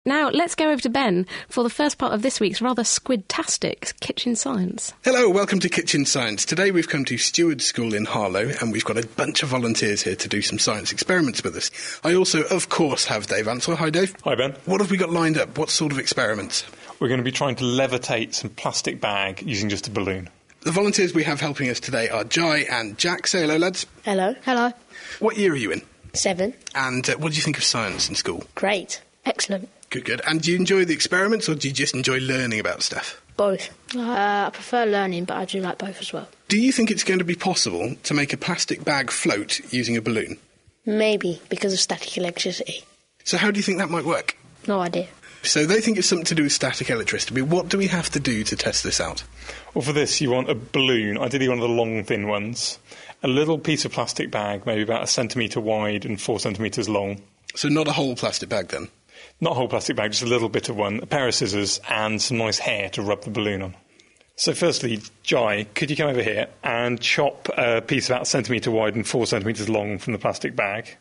Now, let's go over to Ben for the first part of this week's rather squid-tastic Kitchen Science. Hello, welcome to Kitchen Science. Today we've come to Steward School in Harlow, and we've got a bunch of volunteers here to do some science experiments with us. I also, of course, have Dave Ansell. Hi, Dave. Hi, Ben. What have we got lined up? What sort of experiments? We're going to be trying to levitate some plastic bag using just a balloon. The volunteers we have helping us today are Jai and Jack. Say hello, lads. Hello. Hello. What year are you in? 7. And what do you think of science in school? Great. Excellent. Good, good. And do you enjoy the experiments, or do you just enjoy learning about stuff? Both. I prefer learning, but I do like both as well. Do you think it's going to be possible to make a plastic bag float using a balloon? Maybe, because of static electricity. So how do you think that might work? No idea. So they think it's something to do with static electricity. What do we have to do to test this out? Well, for this, you want a balloon, ideally one of the long, thin ones, a little piece of plastic bag, maybe about 1 centimetre wide and 4 centimetres long. So not a whole plastic bag, then? Not a whole plastic bag, just a little bit of one, a pair of scissors and some nice hair to rub the balloon on. So firstly, Jai, could you come over here and chop a piece about 1 centimetre wide and 4 centimetres long from the plastic bag?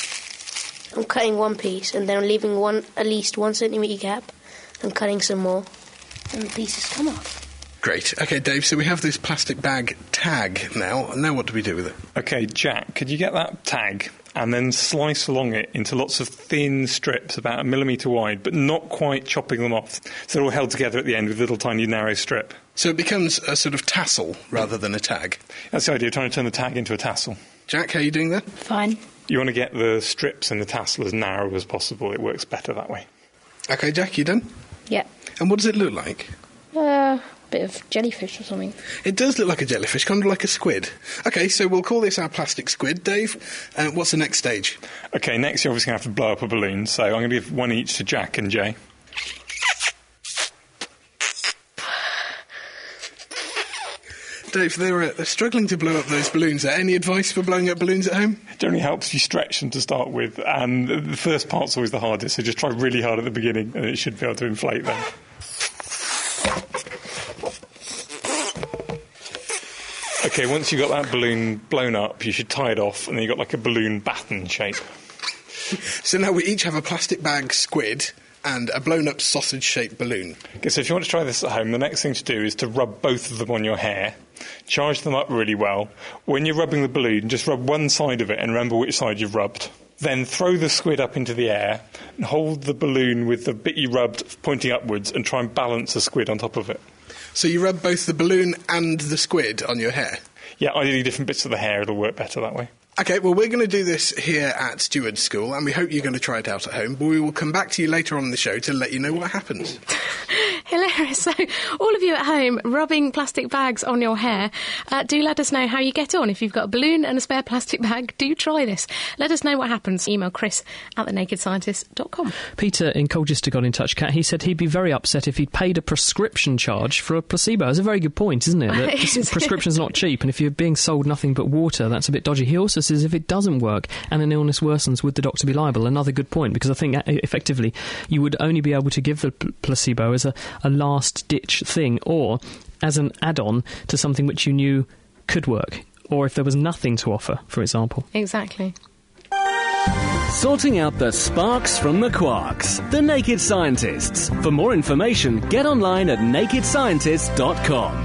I'm cutting one piece and then I'm leaving at least 1 centimetre gap and cutting some more and the pieces come off. Great. OK, Dave, so we have this plastic bag tag now. Now what do we do with it? OK, Jack, could you get that tag and then slice along it into lots of thin strips, about 1 millimetre wide, but not quite chopping them off, so they're all held together at the end with a little tiny narrow strip. So it becomes a sort of tassel rather than a tag? That's the idea, trying to turn the tag into a tassel. Jack, how are you doing that? Fine. You want to get the strips in the tassel as narrow as possible. It works better that way. OK, Jack, you done? Yeah. And what does it look like? Bit of jellyfish or something. It does look like a jellyfish, kind of like a squid. OK, so we'll call this our plastic squid. Dave, what's the next stage? OK, next you're obviously going to have to blow up a balloon, so I'm going to give one each to Jack and Jay. Dave, they're struggling to blow up those balloons. Any advice for blowing up balloons at home? It generally helps if you stretch them to start with, and the first part's always the hardest, so just try really hard at the beginning, and it should be able to inflate them. OK, once you've got that balloon blown up, you should tie it off, and then you've got like a balloon baton shape. So now we each have a plastic bag squid and a blown-up sausage-shaped balloon. OK, so if you want to try this at home, the next thing to do is to rub both of them on your hair, charge them up really well. When you're rubbing the balloon, just rub one side of it and remember which side you've rubbed. Then throw the squid up into the air and hold the balloon with the bit you rubbed pointing upwards and try and balance the squid on top of it. So you rub both the balloon and the squid on your hair? Yeah, ideally different bits of the hair, it'll work better that way. OK, well, we're going to do this here at Steward School, and we hope you're going to try it out at home, but we will come back to you later on in the show to let you know what happens. Hilarious. So, all of you at home rubbing plastic bags on your hair, do let us know how you get on. If you've got a balloon and a spare plastic bag, do try this. Let us know what happens. Email chris@thenakedscientist.com. Peter in Colchester got in touch, Kat. He said he'd be very upset if he'd paid a prescription charge for a placebo. It's a very good point, isn't it? That prescription's not cheap, and if you're being sold nothing but water, that's a bit dodgy. He also says if it doesn't work and an illness worsens, would the doctor be liable? Another good point, because I think effectively you would only be able to give the placebo as a last-ditch thing, or as an add-on to something which you knew could work, or if there was nothing to offer, for example. Exactly. Sorting out the sparks from the quarks. The Naked Scientists. For more information, get online at nakedscientists.com.